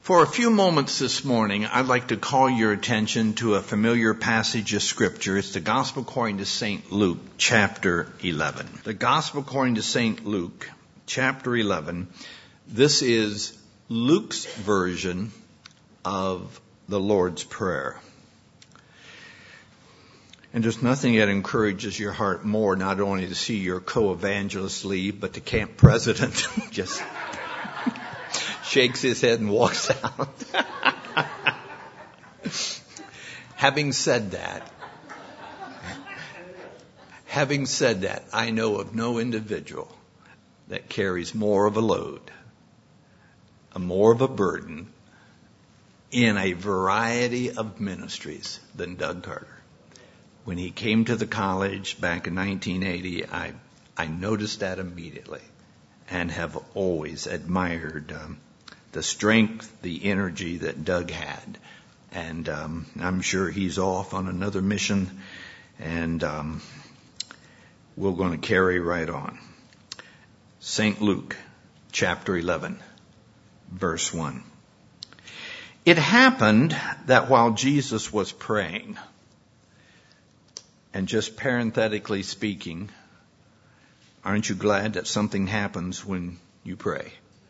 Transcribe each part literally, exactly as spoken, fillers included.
For a few moments this morning, I'd like to call your attention to a familiar passage of Scripture. It's the Gospel according to Saint Luke, chapter eleven. The Gospel according to Saint Luke, chapter eleven. This is Luke's version of the Lord's Prayer. And there's nothing that encourages your heart more, not only to see your co-evangelist leave, but the camp president just shakes his head and walks out. Having said that, having said that, I know of no individual that carries more of a load, a more of a burden in a variety of ministries than Doug Carter. When he came to the college back in nineteen eighty, I, I noticed that immediately and have always admired um, the strength, the energy that Doug had. And um, I'm sure he's off on another mission, and um, we're going to carry right on. Saint Luke, chapter eleven, verse one. It happened that while Jesus was praying, and just parenthetically speaking, aren't you glad that something happens when you pray?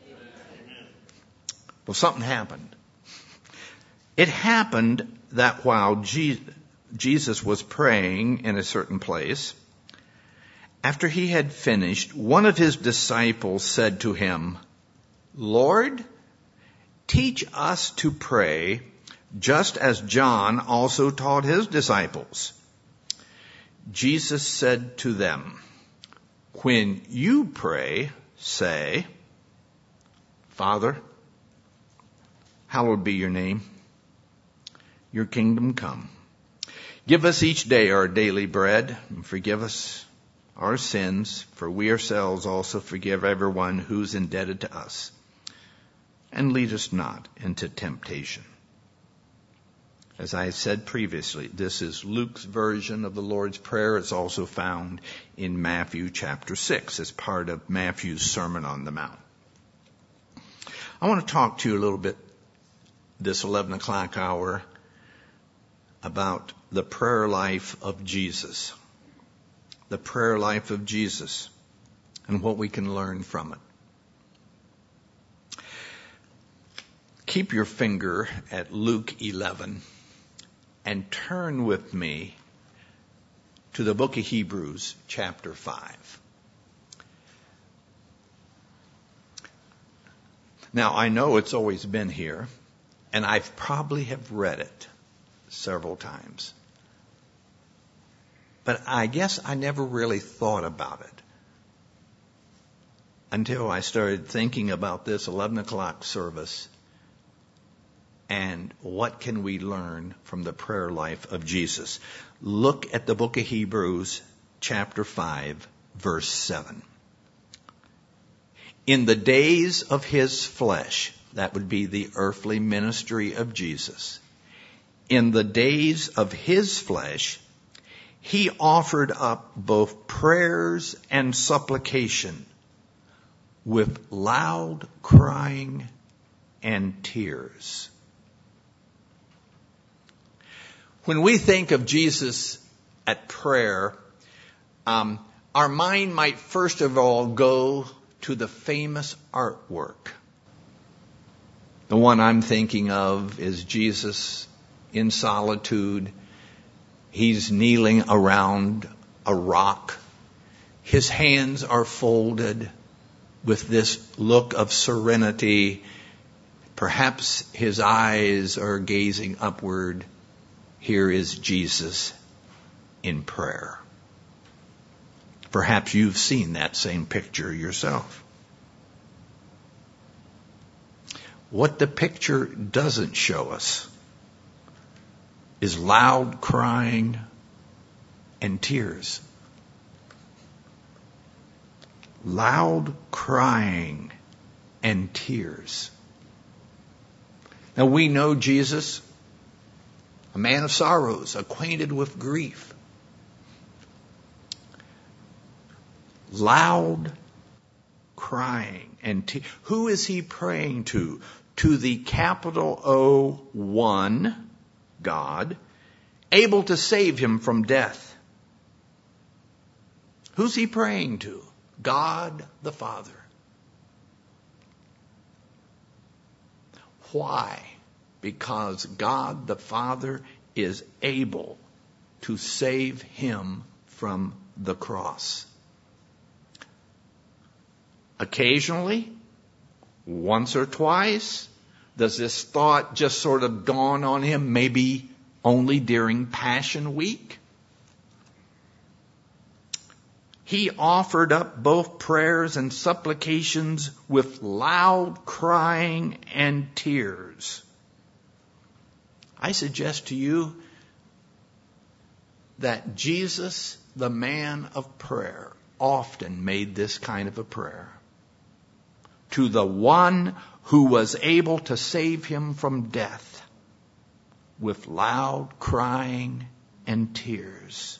Well, something happened. It happened that while Je- Jesus was praying in a certain place, after he had finished, one of his disciples said to him, "Lord, teach us to pray, just as John also taught his disciples." Jesus said to them, "When you pray, say, Father, hallowed be your name. Your kingdom come. Give us each day our daily bread, and forgive us our sins, for we ourselves also forgive everyone who's indebted to us. And lead us not into temptation." As I said previously, this is Luke's version of the Lord's Prayer. It's also found in Matthew chapter six as part of Matthew's Sermon on the Mount. I want to talk to you a little bit this eleven o'clock hour about the prayer life of Jesus. The prayer life of Jesus and what we can learn from it. Keep your finger at Luke eleven and turn with me to the book of Hebrews, chapter five. Now, I know it's always been here, and I've probably have read it several times. But I guess I never really thought about it until I started thinking about this eleven o'clock service and what can we learn from the prayer life of Jesus. Look at the book of Hebrews, chapter five, verse seven. In the days of his flesh, that would be the earthly ministry of Jesus. In the days of his flesh, he offered up both prayers and supplication with loud crying and tears. When we think of Jesus at prayer, um, our mind might first of all go to the famous artwork. The one I'm thinking of is Jesus in solitude. He's kneeling around a rock. His hands are folded with this look of serenity. Perhaps his eyes are gazing upward. Here is Jesus in prayer. Perhaps you've seen that same picture yourself. What the picture doesn't show us is loud crying and tears. Loud crying and tears. Now we know Jesus, a man of sorrows, acquainted with grief. Loud crying and te- who is he praying to? to the capital O one, God, able to save him from death. Who's he praying to? God the Father. Why? Because God the Father is able to save him from the cross. Occasionally, once or twice, does this thought just sort of dawn on him, maybe only during Passion Week? He offered up both prayers and supplications with loud crying and tears. I suggest to you that Jesus, the man of prayer, often made this kind of a prayer to the one who was able to save him from death with loud crying and tears.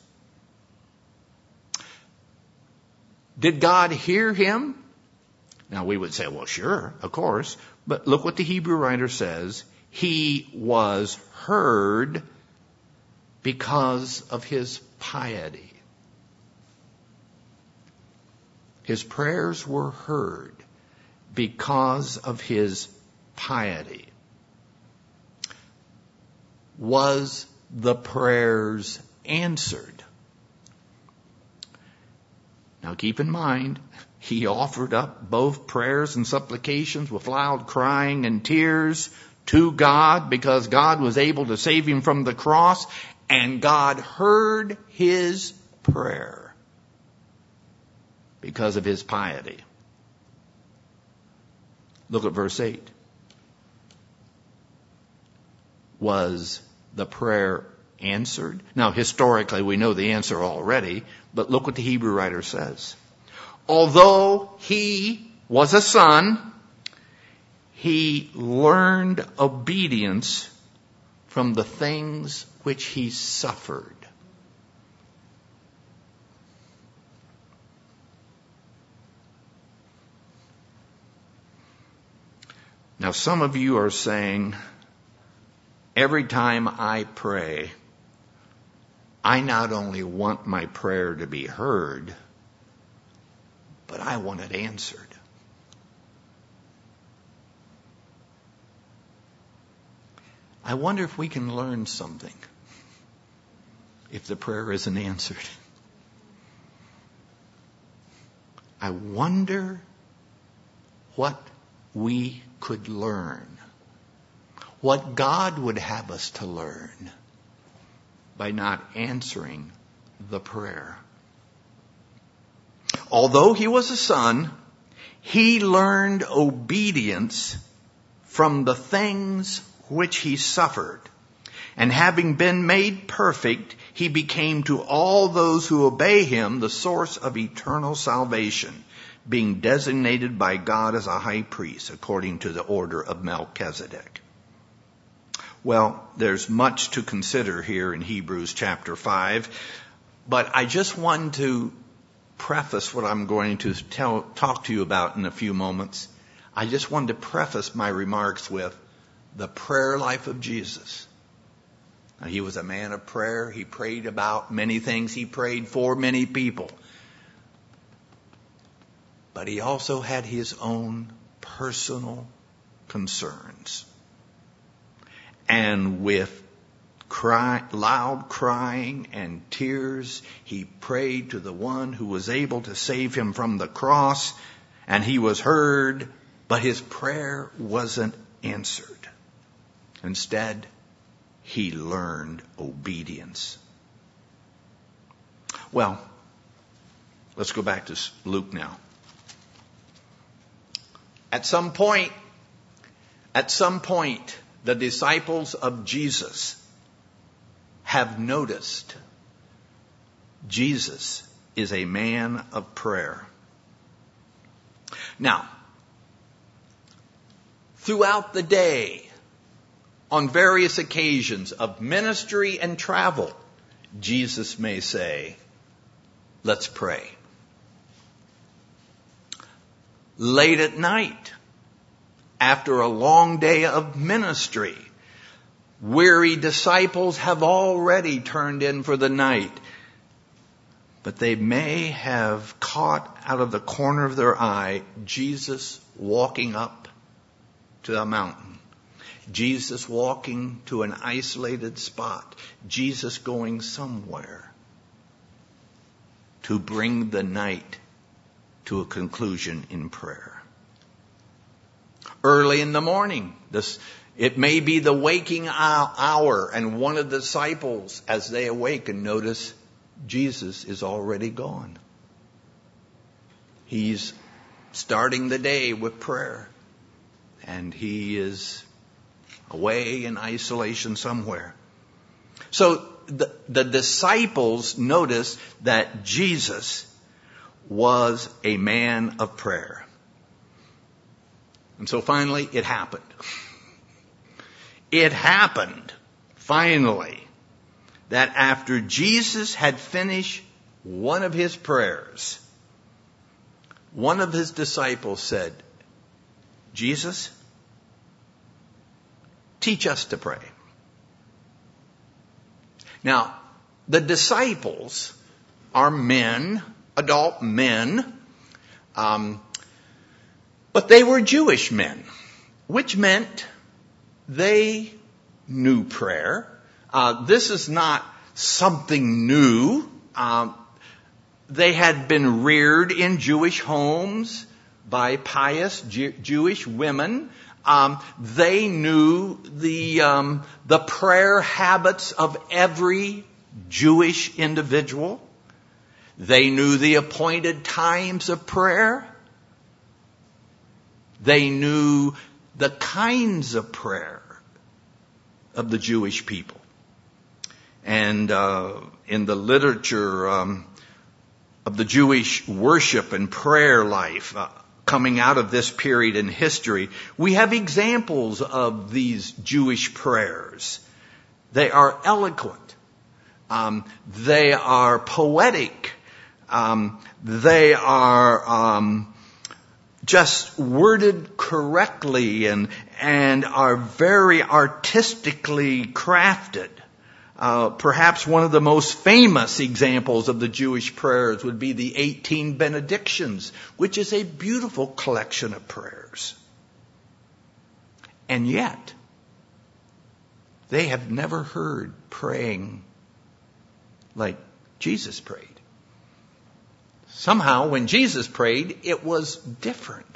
Did God hear him? Now we would say, well, sure, of course. But look what the Hebrew writer says. He was heard because of his piety. His prayers were heard because of his piety. Was the prayers answered? Now keep in mind, he offered up both prayers and supplications with loud crying and tears to God because God was able to save him from the cross, and God heard his prayer because of his piety. Look at verse eight. Was the prayer answered? Now, historically, we know the answer already, but look what the Hebrew writer says. Although he was a son, he learned obedience from the things which he suffered. Now, some of you are saying, every time I pray, I not only want my prayer to be heard, but I want it answered. I wonder if we can learn something if the prayer isn't answered. I wonder what we could learn, what God would have us to learn by not answering the prayer. Although he was a son, he learned obedience from the things which he suffered. And having been made perfect, he became to all those who obey him the source of eternal salvation, being designated by God as a high priest according to the order of Melchizedek. Well, there's much to consider here in Hebrews chapter five, but I just want to preface what I'm going to tell, talk to you about in a few moments. I just wanted to preface my remarks with the prayer life of Jesus. Now, he was a man of prayer. He prayed about many things. He prayed for many people. But he also had his own personal concerns. And with cry, loud crying and tears, he prayed to the one who was able to save him from the cross, and he was heard, but his prayer wasn't answered. Instead, he learned obedience. Well, let's go back to Luke now. At some point, at some point, the disciples of Jesus have noticed Jesus is a man of prayer. Now, throughout the day, on various occasions of ministry and travel, Jesus may say, "Let's pray." Late at night, after a long day of ministry. Weary disciples have already turned in for the night. But they may have caught out of the corner of their eye Jesus walking up to the mountain. Jesus walking to an isolated spot. Jesus going somewhere to bring the night to a conclusion in prayer. Early in the morning, this, it may be the waking hour, and one of the disciples, as they awaken, notice Jesus is already gone. He's starting the day with prayer, and he is away in isolation somewhere. So the, the disciples notice that Jesus was a man of prayer. And so finally it happened. It happened, finally, that after Jesus had finished one of his prayers, one of his disciples said, Jesus, teach us to pray. Now, the disciples are men, adult men, um, but they were Jewish men, which meant they knew prayer. Uh, this is not something new. Um, they had been reared in Jewish homes by pious Jew- Jewish women. Um, they knew the um, the prayer habits of every Jewish individual. They knew the appointed times of prayer. They knew the kinds of prayer of the Jewish people. And uh, in the literature um, of the Jewish worship and prayer life uh, coming out of this period in history, we have examples of these Jewish prayers. They are eloquent. Um, they are poetic. Um, they are um, just worded correctly and and are very artistically crafted. Uh, perhaps one of the most famous examples of the Jewish prayers would be the eighteen benedictions, which is a beautiful collection of prayers. And yet, they have never heard praying like Jesus prayed. Somehow, when Jesus prayed, it was different.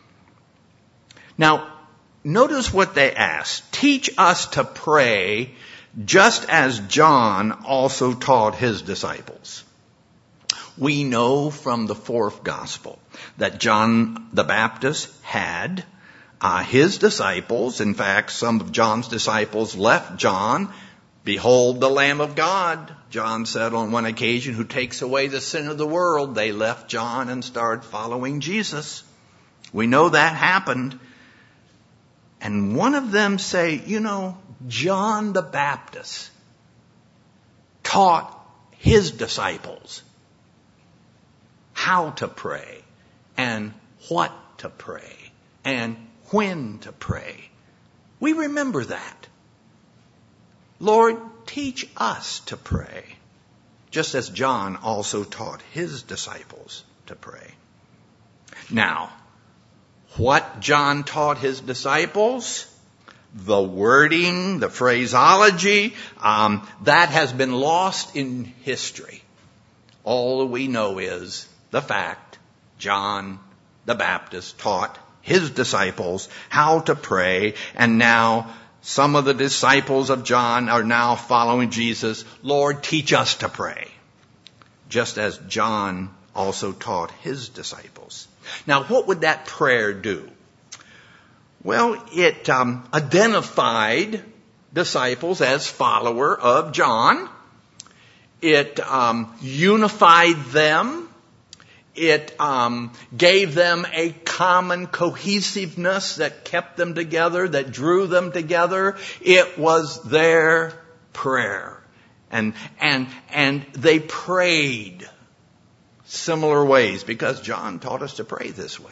Now, notice what they asked. Teach us to pray just as John also taught his disciples. We know from the fourth gospel that John the Baptist had uh, his disciples. In fact, some of John's disciples left John. Behold the Lamb of God, John said on one occasion, who takes away the sin of the world. They left John and started following Jesus. We know that happened. And one of them say, you know, John the Baptist taught his disciples how to pray and what to pray and when to pray. We remember that. Lord, teach us to pray, just as John also taught his disciples to pray. Now, what John taught his disciples, the wording, the phraseology, um, that has been lost in history. All that we know is the fact John the Baptist taught his disciples how to pray, and now some of the disciples of John are now following Jesus. Lord, teach us to pray, just as John also taught his disciples. Now, what would that prayer do? Well, it um, identified disciples as follower of John. It um, unified them. It um, gave them a common cohesiveness that kept them together, that drew them together. It was their prayer. And, and, and they prayed similar ways because John taught us to pray this way.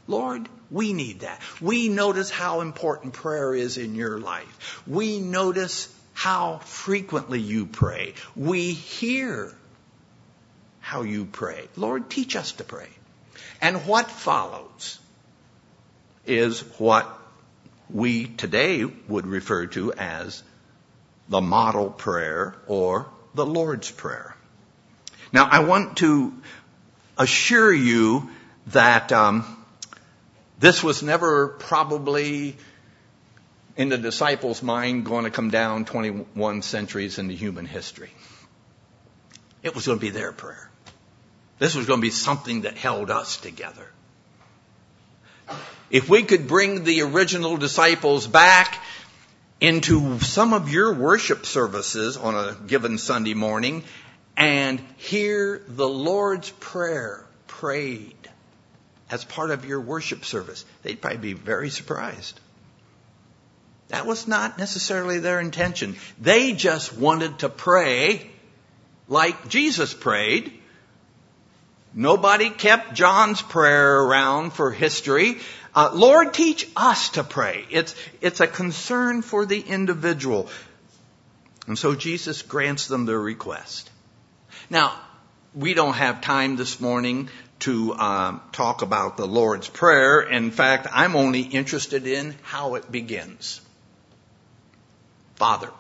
Lord, we need that. We notice how important prayer is in your life. We notice how frequently you pray. We hear how you pray. Lord, teach us to pray. And what follows is what we today would refer to as the model prayer or the Lord's Prayer. Now, I want to assure you that um, this was never probably in the disciples' mind going to come down twenty-one centuries into human history. It was going to be their prayer. This was going to be something that held us together. If we could bring the original disciples back into some of your worship services on a given Sunday morning and hear the Lord's Prayer prayed as part of your worship service, they'd probably be very surprised. That was not necessarily their intention. They just wanted to pray like Jesus prayed. Nobody kept John's prayer around for history. Uh, Lord, teach us to pray. It's, it's a concern for the individual. And so Jesus grants them their request. Now, we don't have time this morning to um, talk about the Lord's Prayer. In fact, I'm only interested in how it begins. Father.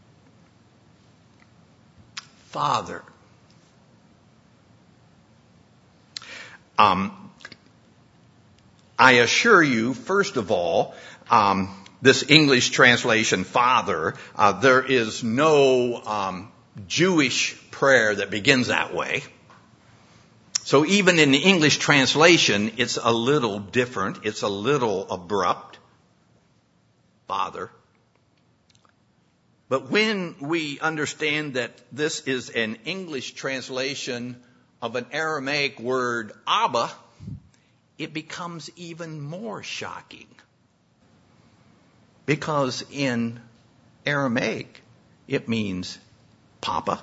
Father. Um, I assure you, first of all, um, this English translation, Father, uh, there is no um, Jewish prayer that begins that way. So even in the English translation, it's a little different. It's a little abrupt. Father. But when we understand that this is an English translation of an Aramaic word, Abba, it becomes even more shocking. Because in Aramaic, it means Papa,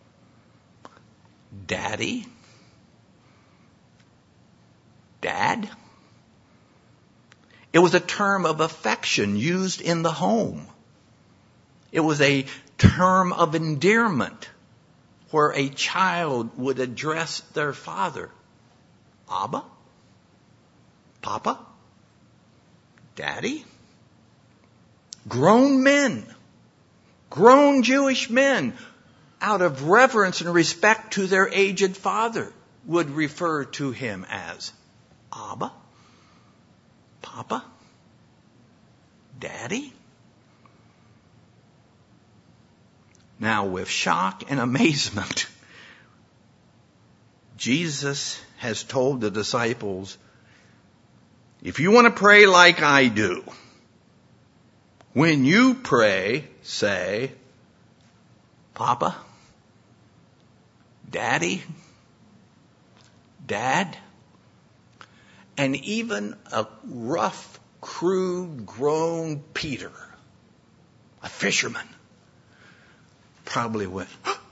Daddy, Dad. It was a term of affection used in the home. It was a term of endearment where a child would address their father. Abba? Papa? Daddy? Grown men, grown Jewish men, out of reverence and respect to their aged father, would refer to him as Abba? Papa? Daddy? Now, with shock and amazement, Jesus has told the disciples, if you want to pray like I do, when you pray, say, Papa, Daddy, Dad, and even a rough, crude, grown Peter, a fisherman, probably went,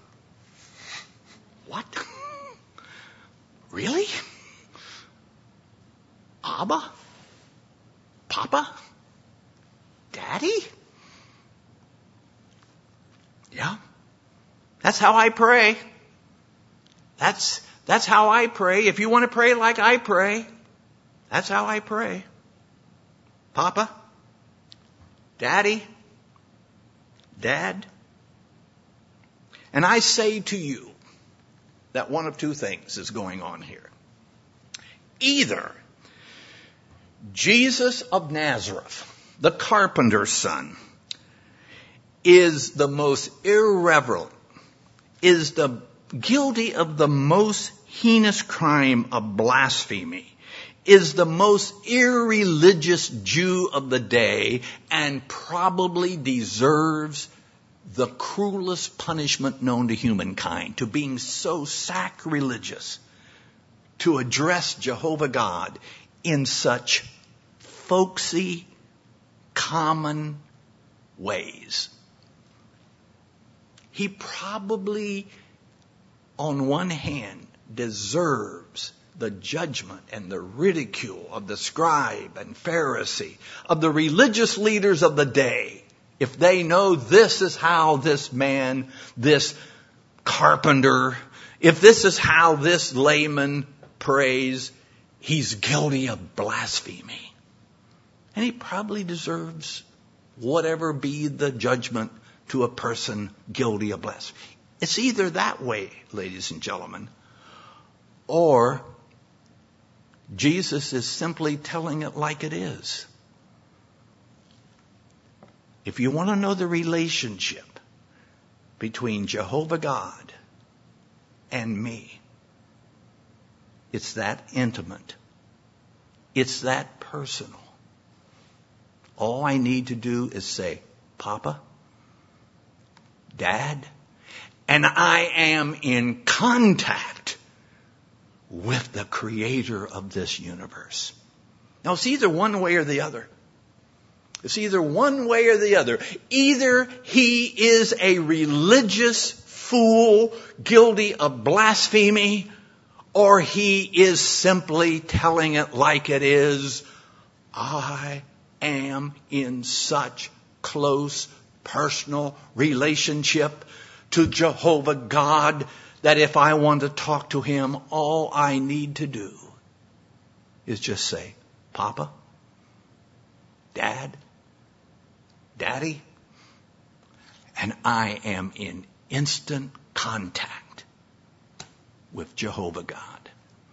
what? Really? Abba? Papa? Daddy? Yeah. That's how I pray. That's, that's how I pray. If you want to pray like I pray, that's how I pray. Papa? Daddy? Dad? And I say to you that one of two things is going on here. Either Jesus of Nazareth, the carpenter's son, is the most irreverent, is the guilty of the most heinous crime of blasphemy, is the most irreligious Jew of the day, and probably deserves the cruelest punishment known to humankind, to being so sacrilegious, to address Jehovah God in such folksy, common ways. He probably, on one hand, deserves the judgment and the ridicule of the scribe and Pharisee, of the religious leaders of the day, if they know this is how this man, this carpenter, if this is how this layman prays, he's guilty of blasphemy. And he probably deserves whatever be the judgment to a person guilty of blasphemy. It's either that way, ladies and gentlemen, or Jesus is simply telling it like it is. If you want to know the relationship between Jehovah God and me, it's that intimate. It's that personal. All I need to do is say, Papa, Dad, and I am in contact with the creator of this universe. Now, it's either one way or the other. It's either one way or the other. Either he is a religious fool guilty of blasphemy, or he is simply telling it like it is. I am in such close personal relationship to Jehovah God that if I want to talk to him, all I need to do is just say, Papa, Dad, Daddy, and I am in instant contact with Jehovah God.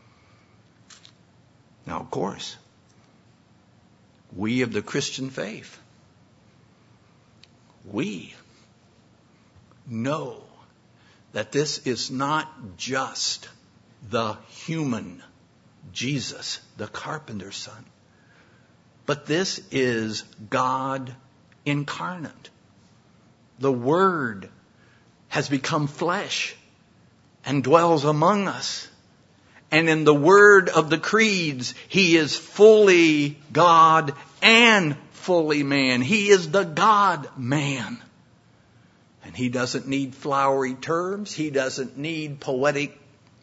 Now, of course, we of the Christian faith, we know that this is not just the human Jesus, the carpenter's son, but this is God incarnate. The Word has become flesh and dwells among us. And in the word of the creeds, he is fully God and fully man. He is the God-man. And he doesn't need flowery terms. He doesn't need poetic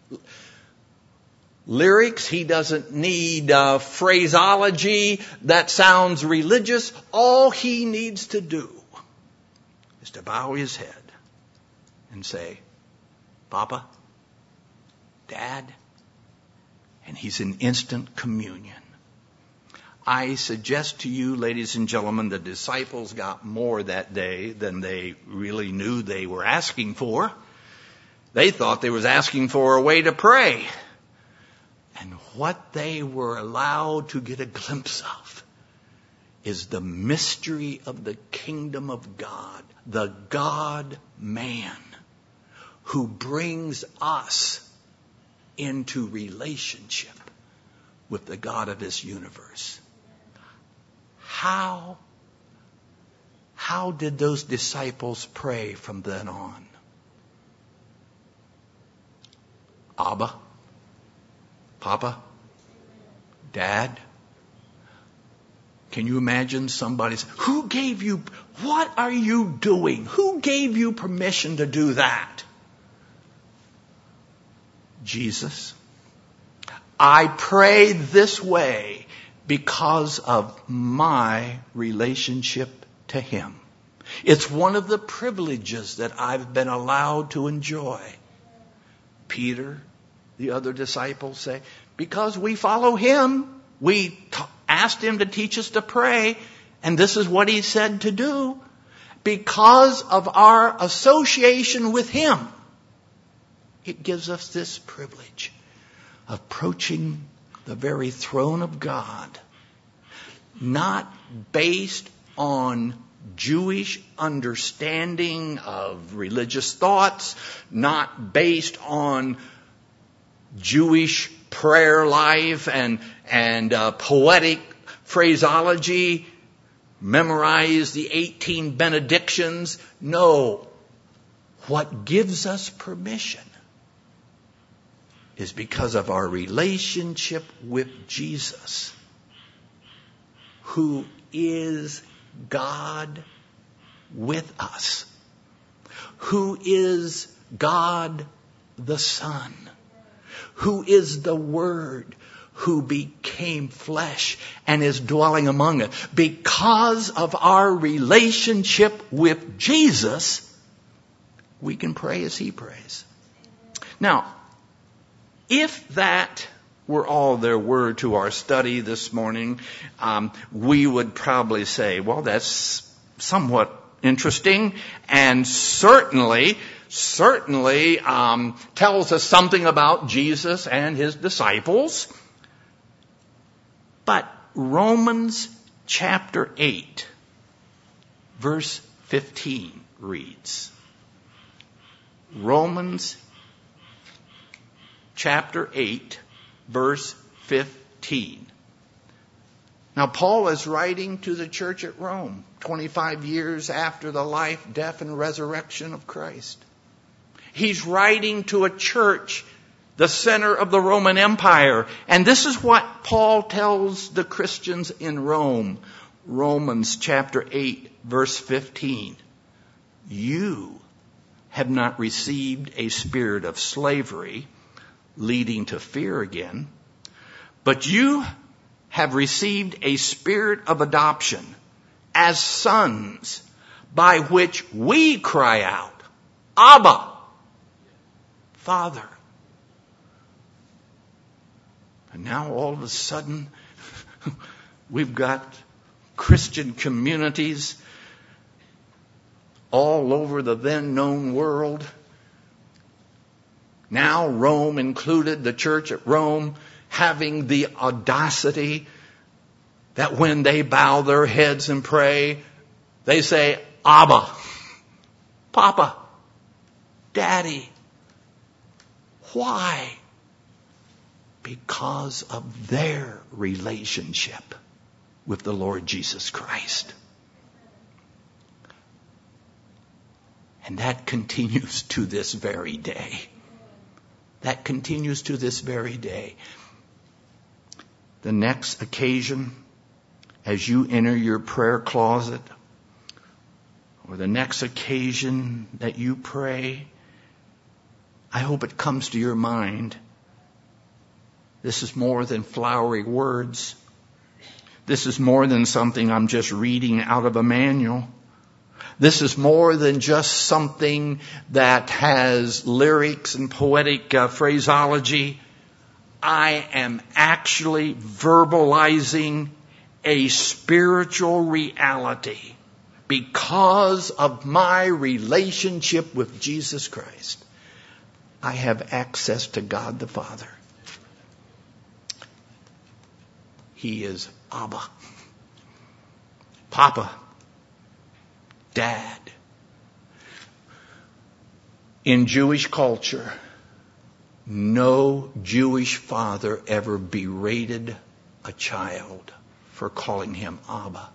lyrics. He doesn't need uh, phraseology that sounds religious. All he needs to do is to bow his head and say, Papa, Dad, and he's in instant communion. I suggest to you, ladies and gentlemen, the disciples got more that day than they really knew they were asking for. They thought they was asking for a way to pray. And what they were allowed to get a glimpse of is the mystery of the kingdom of God, the God-man who brings us into relationship with the God of this universe. How, how did those disciples pray from then on? Abba, Papa, Dad. Can you imagine somebody saying, who gave you, what are you doing? Who gave you permission to do that? Jesus. I pray this way because of my relationship to him. It's one of the privileges that I've been allowed to enjoy. Peter, the other disciples say, because we follow him, we t- asked him to teach us to pray, and this is what he said to do. Because of our association with him, it gives us this privilege of approaching the very throne of God, not based on Jewish understanding of religious thoughts, not based on Jewish prayer life and, and uh, poetic phraseology, memorize the eighteen benedictions. No, what gives us permission is because of our relationship with Jesus, who is God with us, who is God the Son, who is the Word, who became flesh and is dwelling among us. Because of our relationship with Jesus, we can pray as He prays. Now, if that were all there were to our study this morning, um, we would probably say, well, that's somewhat interesting, and certainly, certainly um, tells us something about Jesus and His disciples. But Romans chapter eight, verse fifteen reads, Romans chapter eight, verse fifteen. Now, Paul is writing to the church at Rome, twenty-five years after the life, death, and resurrection of Christ. He's writing to a church, the center of the Roman Empire. And this is what Paul tells the Christians in Rome. Romans chapter eight, verse fifteen. You have not received a spirit of slavery, leading to fear again, but you have received a spirit of adoption as sons, by which we cry out, Abba, Father. And now all of a sudden, we've got Christian communities all over the then known world. Now Rome included, the church at Rome, having the audacity that when they bow their heads and pray, they say, Abba, Papa, Daddy. Why? Because of their relationship with the Lord Jesus Christ. And that continues to this very day. That continues to this very day. The next occasion, as you enter your prayer closet, or the next occasion that you pray, I hope it comes to your mind. This is more than flowery words. This is more than something I'm just reading out of a manual. This is more than just something that has lyrics and poetic uh, phraseology. I am actually verbalizing a spiritual reality because of my relationship with Jesus Christ. I have access to God the Father. He is Abba, Papa, Dad. In Jewish culture, no Jewish father ever berated a child for calling him Abba.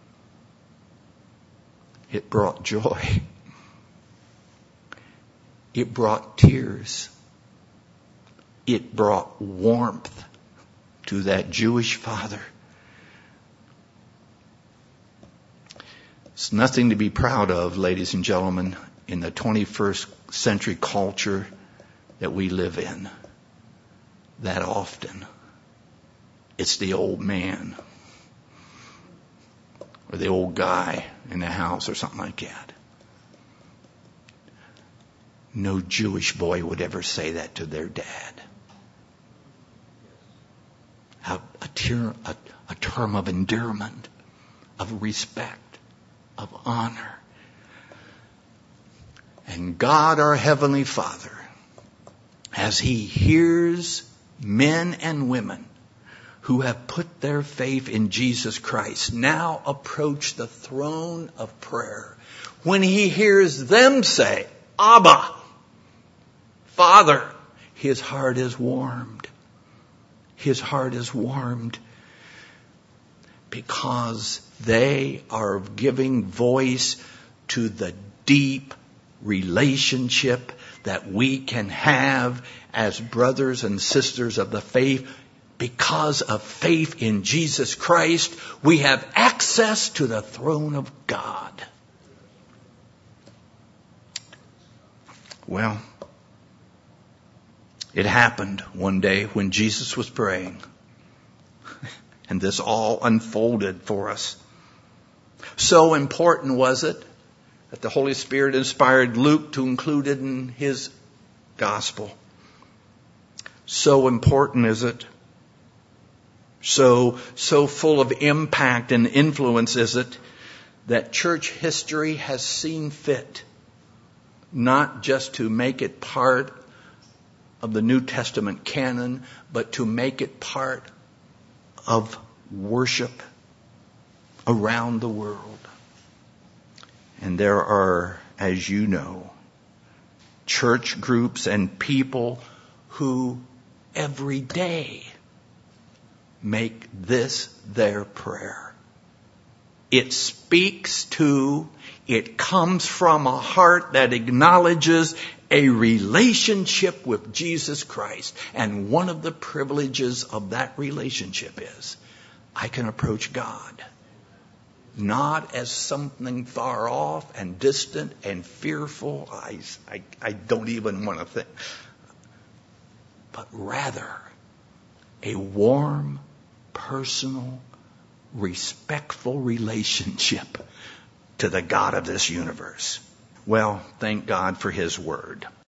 It brought joy. It brought tears. It brought warmth to that Jewish father. It's nothing to be proud of, ladies and gentlemen, in the twenty-first century culture that we live in. That often, it's the old man or the old guy in the house or something like that. No Jewish boy would ever say that to their dad. A, a, ter- a, a term of endearment, of respect, of honor. And God, our Heavenly Father, as He hears men and women who have put their faith in Jesus Christ now approach the throne of prayer, when He hears them say, Abba, Father, His heart is warmed. His heart is warmed because they are giving voice to the deep relationship that we can have as brothers and sisters of the faith. Because of faith in Jesus Christ, we have access to the throne of God. Well, It happened one day when Jesus was praying. And this all unfolded for us. So important was it that the Holy Spirit inspired Luke to include it in his gospel. So important is it. So, so full of impact and influence is it that church history has seen fit not just to make it part of the New Testament canon, but to make it part of worship around the world. And there are, as you know, church groups and people who every day make this their prayer. It speaks to, it comes from a heart that acknowledges a relationship with Jesus Christ. And one of the privileges of that relationship is I can approach God not as something far off and distant and fearful. I, I, I don't even want to think. But rather a warm, personal, respectful relationship to the God of this universe. Well, thank God for His Word.